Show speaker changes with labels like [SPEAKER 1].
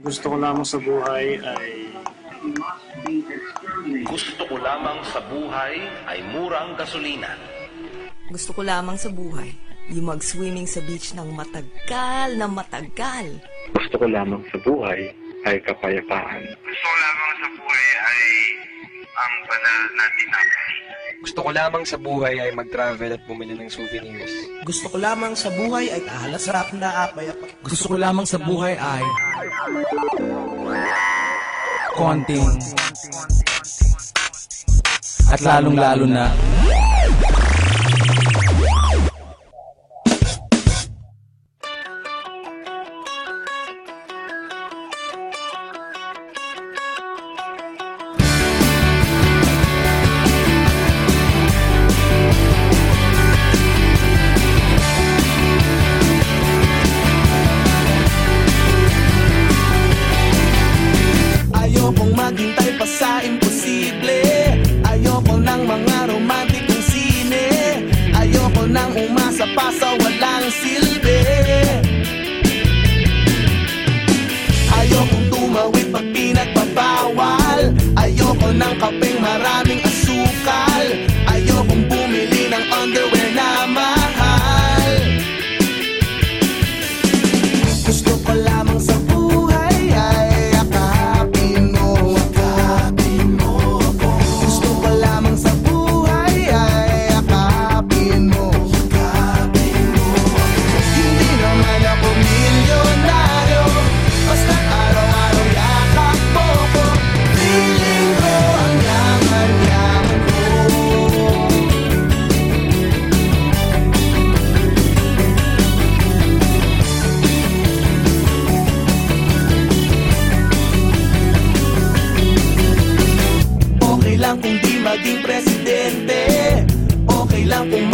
[SPEAKER 1] Gusto ko lamang sa buhay ay
[SPEAKER 2] Gusto ko lamang sa buhay ay murang gasolina.
[SPEAKER 3] Gusto ko lamang sa buhay, yung mag-swimming sa beach ng matagal na matagal.
[SPEAKER 4] Gusto ko lamang sa buhay ay kapayapaan.
[SPEAKER 5] Gusto ko lamang sa buhay ay ang banal na tinapay.
[SPEAKER 6] Gusto ko lamang sa buhay ay mag-travel at bumili ng souvenirs.
[SPEAKER 7] Gusto ko lamang sa buhay ay kahalasarap na apay.
[SPEAKER 8] Gusto ko lamang sa buhay ay konting at lalong-lalo na
[SPEAKER 7] Ayokong maghintay pa sa imposible. Ayoko ng mga romantikong sine. Ayoko nang umasa pa sa walang silbi. Ayokong tumawid pag pinagbabawal. Ayoko ng kapeng maraming asukal. Ayokong bumili ng underwear na mahal. Gusto ko lamang sa buhay ay kung di maging presidente. Okay lang kung